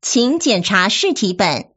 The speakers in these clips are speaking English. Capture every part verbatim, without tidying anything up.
请检查试题本。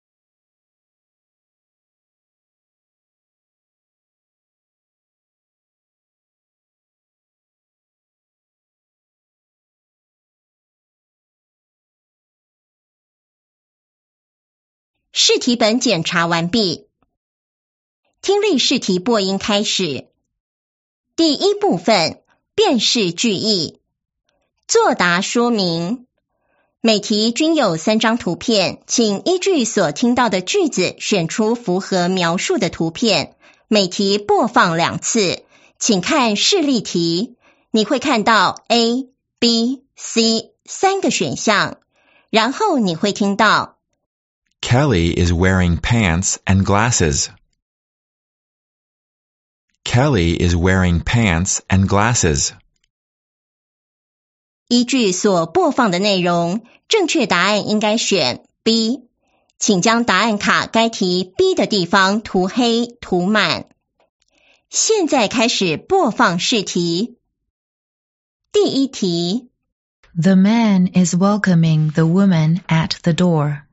试题本检查完毕。听力试题播音开始。第一部分，辨识句意。作答说明。每题均有三张图片，请依据所听到的句子选出符合描述的图片。每题播放两次，请看示例题。你会看到 A、B、C 三个选项，然后你会听到 Kelly is wearing pants and glasses. Kelly is wearing pants and glasses. 依据所播放的内容，正确答案应该选 B。请将答案卡该题 B 的地方涂黑涂满。现在开始播放试题。第一题 The man is welcoming the woman at the door.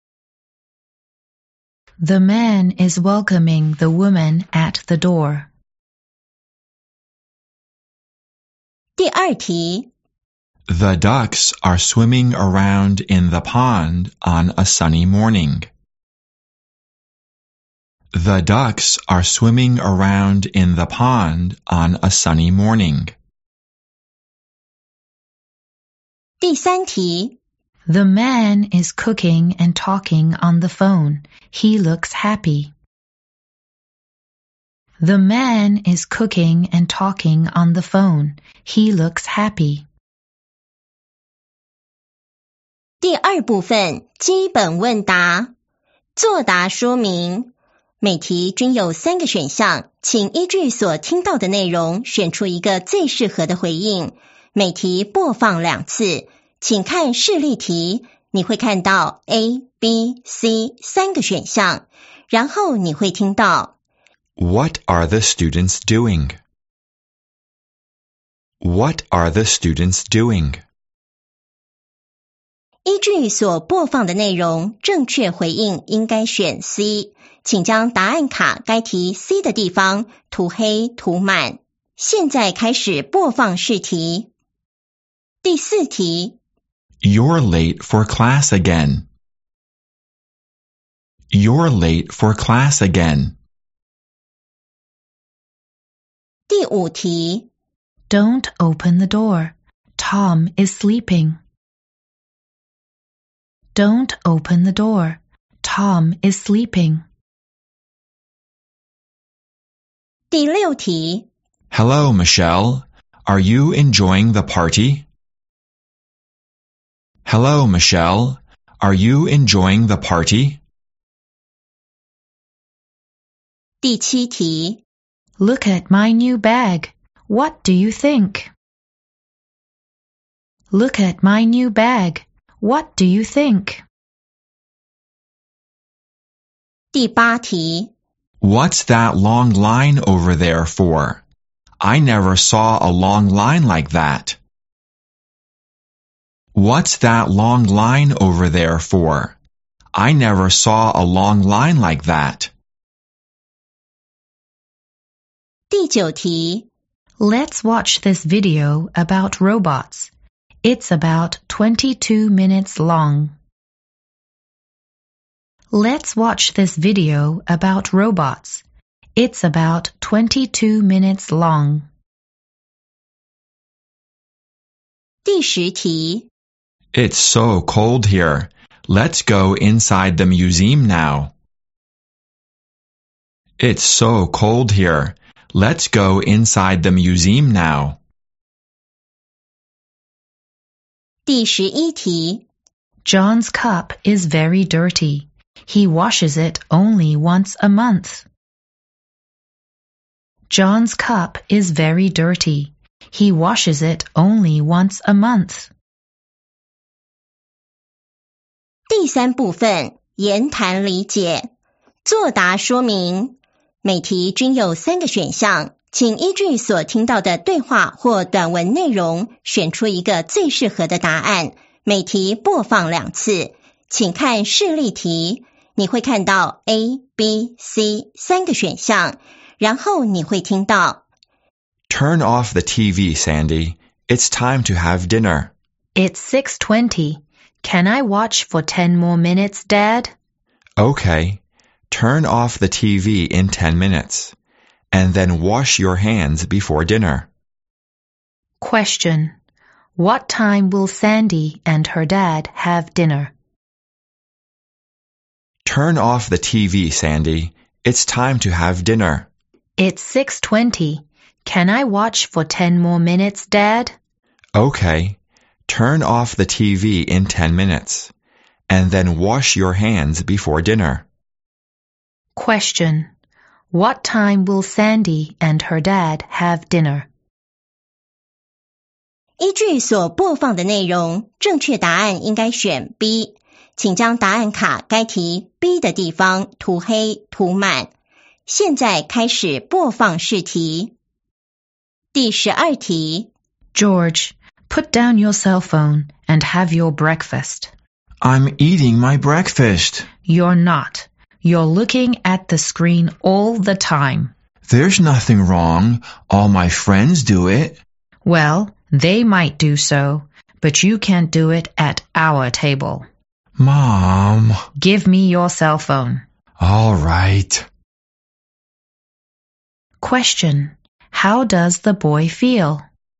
The man is welcoming the woman at the door. 第二题 The ducks are swimming around in the pond on a sunny morning. The ducks are swimming around in the pond on a sunny morning. 第三题 The man is cooking and talking on the phone. He looks happy. The man is cooking and talking on the phone. He looks happy. 第二部分基本问答。作答说明。每题均有三个选项，请依据所听到的内容选出一个最适合的回应。每题播放两次，请看示例题。你会看到 A、B、C 三个选项，然后你会听到 What are the students doing? What are the students doing? 依据所播放的内容，正确回应应该选 C。请将答案卡该题 C 的地方涂黑涂满。现在开始播放试题。第四题 You're late for class again. You're late for class again. 第五题 Don't open the door. Tom is sleeping. Don't open the door. Tom is sleeping. 第六题 Hello, Michelle. Are you enjoying the party? Hello, Michelle. Are you enjoying the party? 第七题 Look at my new bag. What do you think? Look at my new bag. What do you think? 第八题 What's that long line over there for? I never saw a long line like that. What's that long line over there for? I never saw a long line like that. 第九题 Let's watch this video about robots. It's about twenty-two minutes long. Let's watch this video about robots. It's about twenty-two minutes long. 第十题 It's so cold here. Let's go inside the museum now. It's so cold here. Let's go inside the museum now. 第十一题 John's cup is very dirty. He washes it only once a month. John's cup is very dirty. He washes it only once a month. 第三部分言谈理解。作答说明。每题均有三个选项，请依据所听到的对话或短文内容，选出一个最适合的答案。每题播放两次， 请看示例题，你会看到 A、B、C 三个选项，然后你会听到 Turn off the T V, Sandy. It's time to have dinner. It's six twenty. Can I watch for ten more minutes, Dad? Okay. Turn off the T V in ten minutes. And then wash your hands before dinner. Question. What time will Sandy and her dad have dinner? Turn off the T V, Sandy. It's time to have dinner. It's six twenty. Can I watch for ten more minutes, Dad? Okay. Turn off the T V in ten minutes. And then wash your hands before dinner. Question. What time will Sandy and her dad have dinner? 依据所播放的内容，正确答案应该选 B， 请将答案卡该题 B 的地方涂黑涂满。现在开始播放试题。第十二题 George, put down your cell phone and have your breakfast. I'm eating my breakfast. You're not. You're looking at the screen all the time. There's nothing wrong. All my friends do it. Well, they might do so, but you can't do it at our table. Mom. Give me your cell phone. All right. Question. How does the boy feel?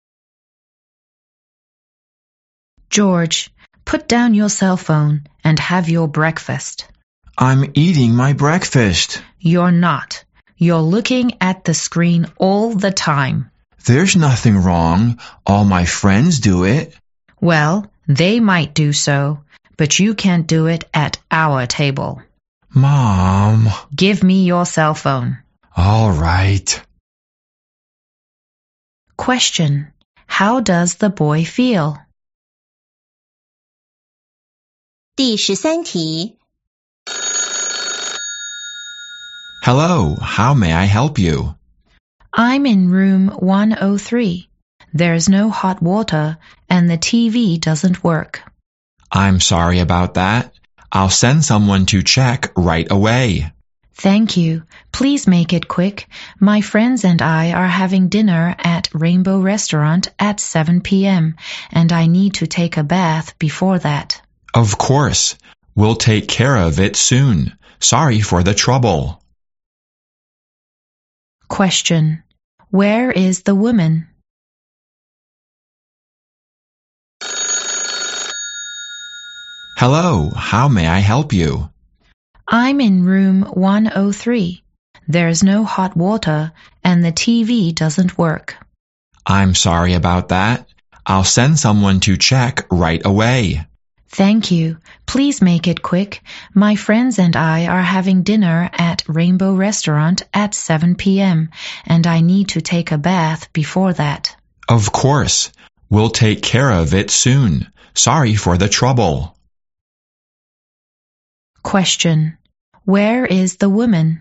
George, put down your cell phone and have your breakfast. I'm eating my breakfast. You're not. You're looking at the screen all the time. There's nothing wrong. All my friends do it. Well, they might do so, but you can't do it at our table. Mom. Give me your cell phone. All right. Question. How does the boy feel? 第十三题 Hello, how may I help you? I'm in room one oh three. There's no hot water and the T V doesn't work. I'm sorry about that. I'll send someone to check right away. Thank you. Please make it quick. My friends and I are having dinner at Rainbow Restaurant at seven p.m. and I need to take a bath before that. Of course. We'll take care of it soon. Sorry for the trouble. Question. Where is the woman? Hello, how may I help you? I'm in room one oh three. There's no hot water and the T V doesn't work. I'm sorry about that. I'll send someone to check right away. Thank you. Please make it quick. My friends and I are having dinner at Rainbow Restaurant at seven p.m. and I need to take a bath before that. Of course. We'll take care of it soon. Sorry for the trouble. Question. Where is the woman?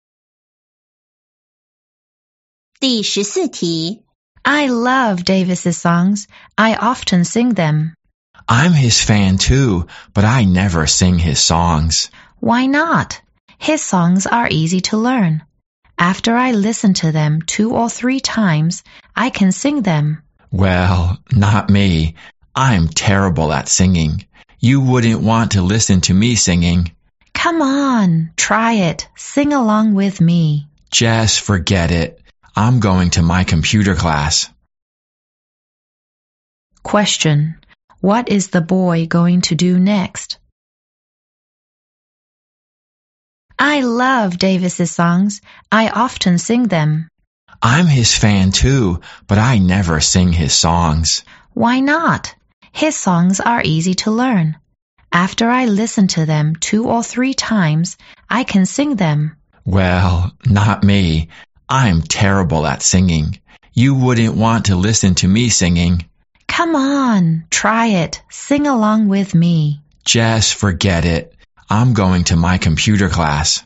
第十四题 I love Davis's songs. I often sing them. I'm his fan too, but I never sing his songs. Why not? His songs are easy to learn. After I listen to them two or three times, I can sing them. Well, not me. I'm terrible at singing. You wouldn't want to listen to me singing. Come on, try it. Sing along with me. Just forget it. I'm going to my computer class. Question. What is the boy going to do next? I love Davis's songs. I often sing them. I'm his fan too, but I never sing his songs. Why not? His songs are easy to learn. After I listen to them two or three times, I can sing them. Well, not me. I'm terrible at singing. You wouldn't want to listen to me singing. Come on, try it. Sing along with me. Just forget it. I'm going to my computer class.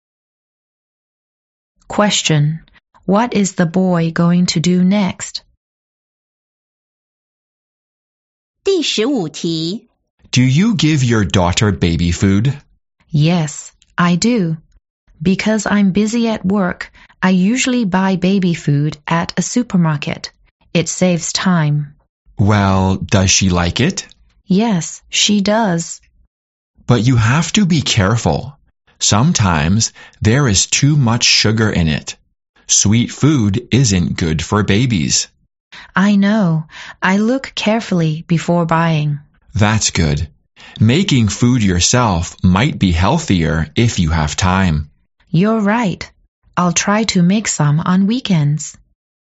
Question. What is the boy going to do next? 第十五题 Do you give your daughter baby food? Yes, I do. Because I'm busy at work, I usually buy baby food at a supermarket. It saves time. Well, does she like it? Yes, she does. But you have to be careful. Sometimes there is too much sugar in it. Sweet food isn't good for babies. I know. I look carefully before buying. That's good. Making food yourself might be healthier if you have time. You're right. I'll try to make some on weekends.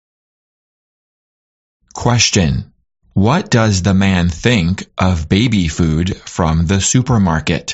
Question. What does the man think of baby food from the supermarket?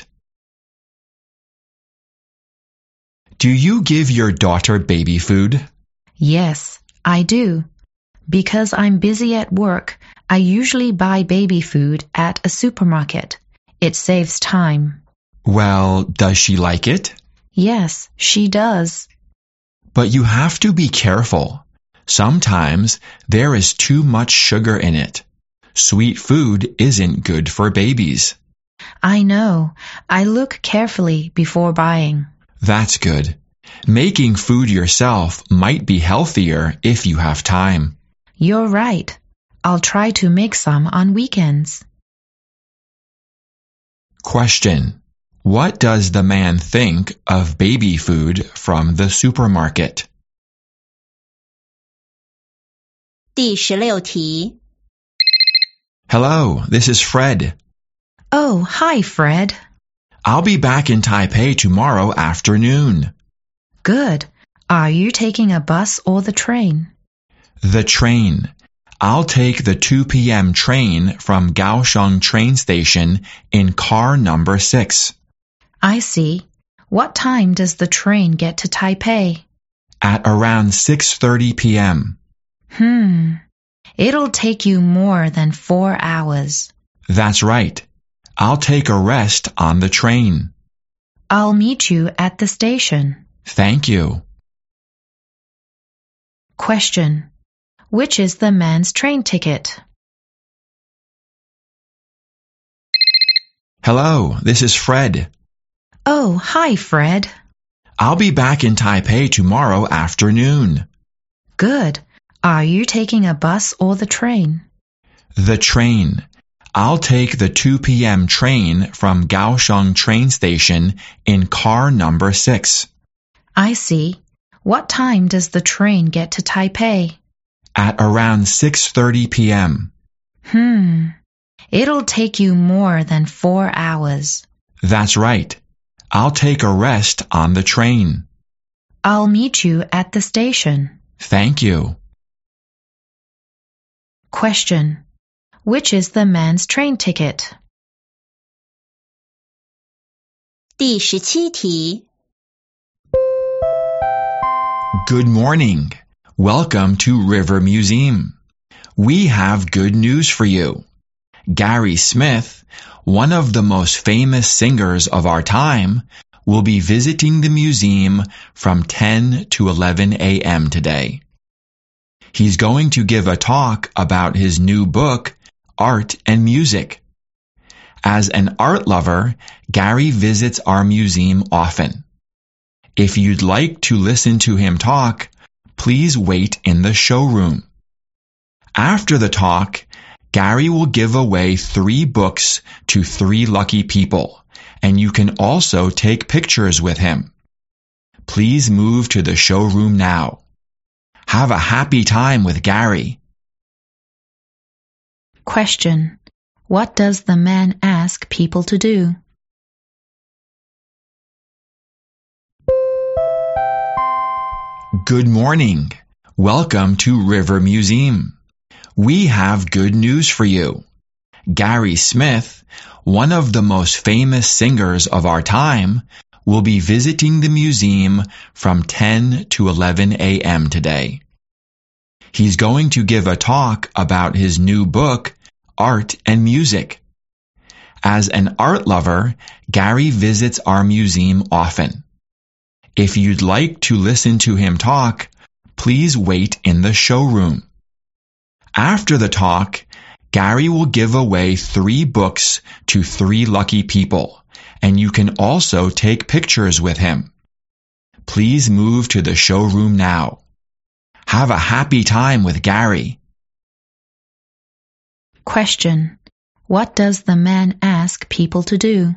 Do you give your daughter baby food? Yes, I do. Because I'm busy at work, I usually buy baby food at a supermarket. It saves time. Well, does she like it? Yes, she does. But you have to be careful. Sometimes there is too much sugar in it. Sweet food isn't good for babies. I know. I look carefully before buying. That's good. Making food yourself might be healthier if you have time. You're right. I'll try to make some on weekends. Question. What does the man think of baby food from the supermarket? 第十六题 Hello, this is Fred. Oh, hi, Fred. I'll be back in Taipei tomorrow afternoon. Good. Are you taking a bus or the train? The train. I'll take the two p.m. train from Kaohsiung train station in car number six. I see. What time does the train get to Taipei? At around six thirty p.m. Hmm. It'll take you more than four hours. That's right. I'll take a rest on the train. I'll meet you at the station. Thank you. Question. Which is the man's train ticket? Hello, this is Fred. Oh, hi, Fred. I'll be back in Taipei tomorrow afternoon. Good. Are you taking a bus or the train? The train. I'll take the two p.m. train from Kaohsiung train station in car number six. I see. What time does the train get to Taipei? At around six thirty p.m. Hmm. It'll take you more than four hours. That's right. I'll take a rest on the train. I'll meet you at the station. Thank you. Question. Which is the man's train ticket? 第十七题 Good morning. Welcome to River Museum. We have good news for you. Gary Smith, one of the most famous singers of our time, will be visiting the museum from ten to eleven a.m. today. He's going to give a talk about his new book, Art and Music. As an art lover, Gary visits our museum often. If you'd like to listen to him talk, please wait in the showroom. After the talk, Gary will give away three books to three lucky people, and you can also take pictures with him. Please move to the showroom now. Have a happy time with Gary. Question. What does the man ask people to do? Good morning. Welcome to River Museum. We have good news for you. Gary Smith, one of the most famous singers of our time, will be visiting the museum from ten to eleven a.m. today. He's going to give a talk about his new book, Art and Music. As an art lover, Gary visits our museum often. If you'd like to listen to him talk, please wait in the showroom. After the talk, Gary will give away three books to three lucky people, and you can also take pictures with him. Please move to the showroom now. Have a happy time with Gary. Question. What does the man ask people to do?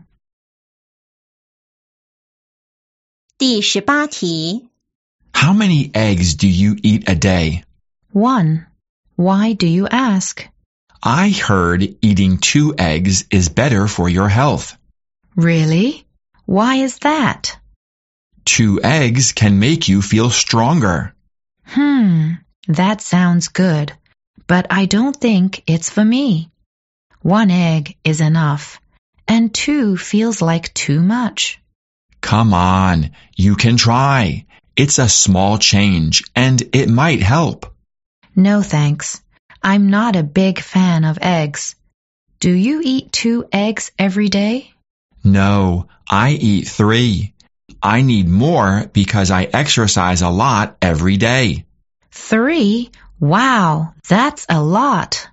第十八题， How many eggs do you eat a day? One. Why do you ask? I heard eating two eggs is better for your health. Really? Why is that? Two eggs can make you feel stronger. Hmm, that sounds good, but I don't think it's for me. One egg is enough, and two feels like too much. Come on, you can try. It's a small change, and it might help. No thanks. I'm not a big fan of eggs. Do you eat two eggs every day? No, I eat three. I need more because I exercise a lot every day. Three? Wow, that's a lot.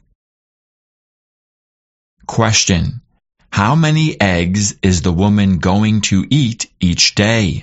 Question. How many eggs is the woman going to eat each day?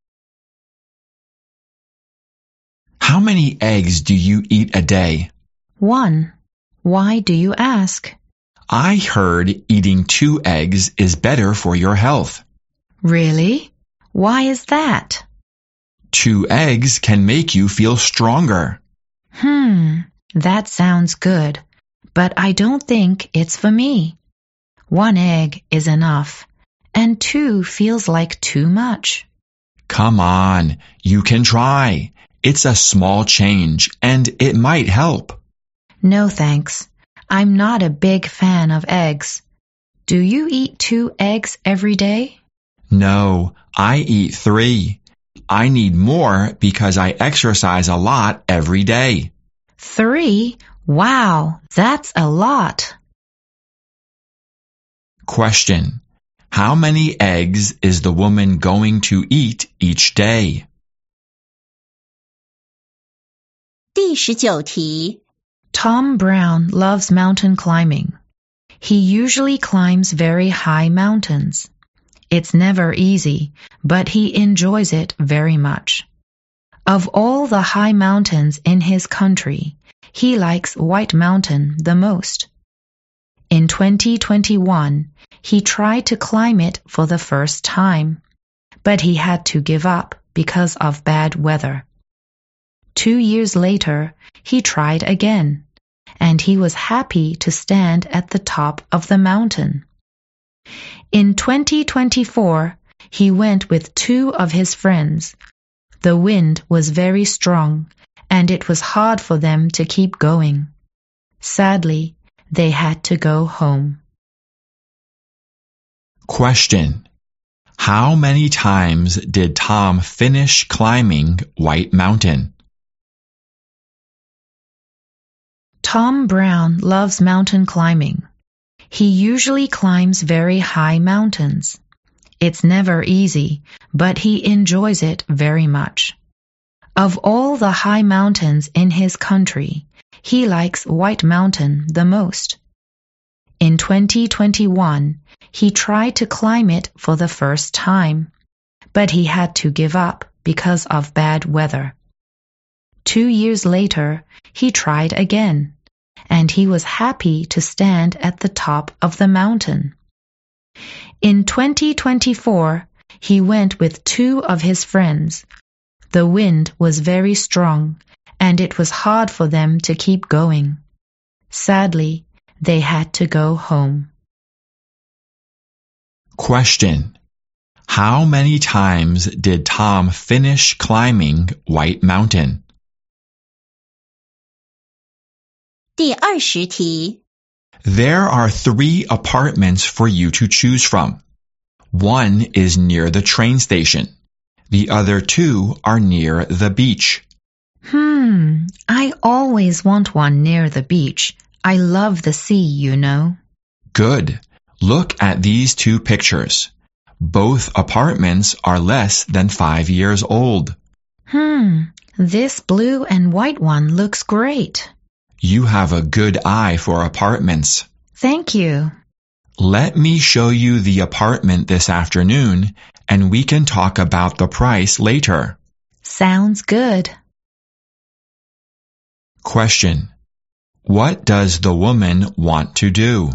How many eggs do you eat a day? One. Why do you ask? I heard eating two eggs is better for your health. Really? Why is that? Two eggs can make you feel stronger. Hmm, that sounds good, but I don't think it's for me. One egg is enough, and two feels like too much. Come on, you can try. It's a small change, and it might help. No thanks. I'm not a big fan of eggs. Do you eat two eggs every day? No, I eat three. I need more because I exercise a lot every day. Three? Wow, that's a lot. Question. How many eggs is the woman going to eat each day? 第十九题， Tom Brown loves mountain climbing. He usually climbs very high mountains. It's never easy, but he enjoys it very much. Of all the high mountains in his country, he likes White Mountain the most. In twenty twenty-one, he tried to climb it for the first time, but he had to give up because of bad weather. Two years later, he tried again, and he was happy to stand at the top of the mountain. In twenty twenty-four, he went with two of his friends. The wind was very strong, and it was hard for them to keep going. Sadly, they had to go home. Question. How many times did Tom finish climbing White Mountain? Tom Brown loves mountain climbing. He usually climbs very high mountains. It's never easy, but he enjoys it very much. Of all the high mountains in his country, he likes White Mountain the most. In twenty twenty-one, he tried to climb it for the first time, but he had to give up because of bad weather. Two years later, he tried again, and he was happy to stand at the top of the mountain. In twenty twenty-four, he went with two of his friends. The wind was very strong, and it was hard for them to keep going. Sadly, they had to go home. Question. How many times did Tom finish climbing White Mountain? 第二十题， There are three apartments for you to choose from. One is near the train station. The other two are near the beach. Hmm, I always want one near the beach. I love the sea, you know. Good. Look at these two pictures. Both apartments are less than five years old. Hmm, this blue and white one looks great. You have a good eye for apartments. Thank you. Let me show you the apartment this afternoon, and we can talk about the price later. Sounds good. Question. What does the woman want to do?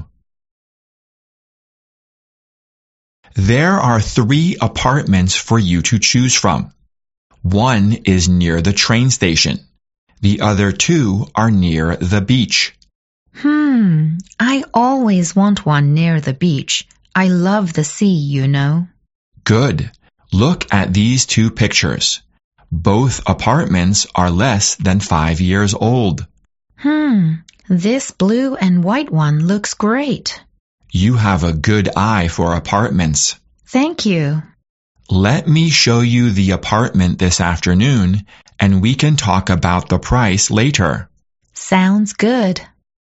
There are three apartments for you to choose from. One is near the train station. The other two are near the beach. Hmm, I always want one near the beach. I love the sea, you know. Good. Look at these two pictures. Both apartments are less than five years old. Hmm, this blue and white one looks great. You have a good eye for apartments. Thank you. Let me show you the apartment this afternoon, and we can talk about the price later. Sounds good.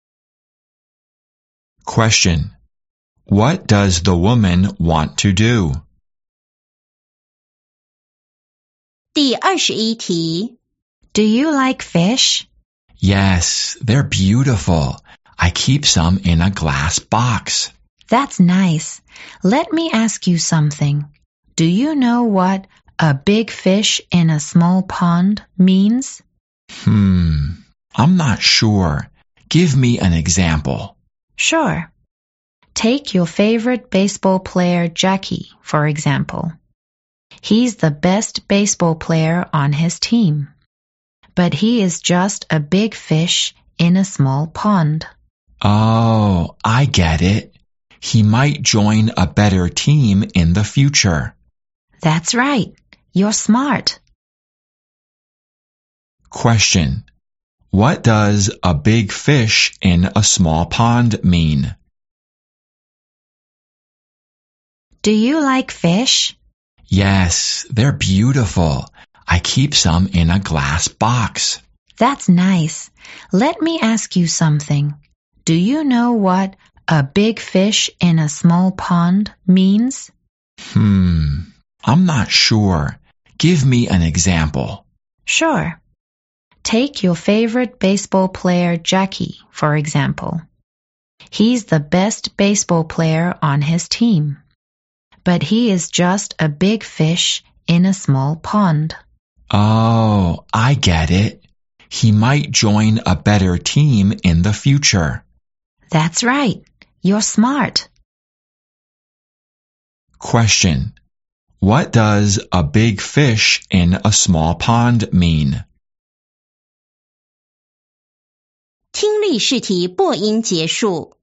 Question. What does the woman want to do? 第二十一题 Do you like fish? Yes, they're beautiful. I keep some in a glass box. That's nice. Let me ask you something. Do you know what a big fish in a small pond means? Hmm, I'm not sure. Give me an example. Sure. Take your favorite baseball player, Jackie, for example. He's the best baseball player on his team. But he is just a big fish in a small pond. Oh, I get it. He might join a better team in the future. That's right. You're smart. Question. What does a big fish in a small pond mean? Do you like fish? Yes, they're beautiful. I keep some in a glass box. That's nice. Let me ask you something. Do you know what a big fish in a small pond means? Hmm, I'm not sure. Give me an example. Sure. Take your favorite baseball player, Jackie, for example. He's the best baseball player on his team. But he is just a big fish in a small pond. Oh, I get it. He might join a better team in the future. That's right. You're smart. Question. What does a big fish in a small pond mean? 听力试题播音结束。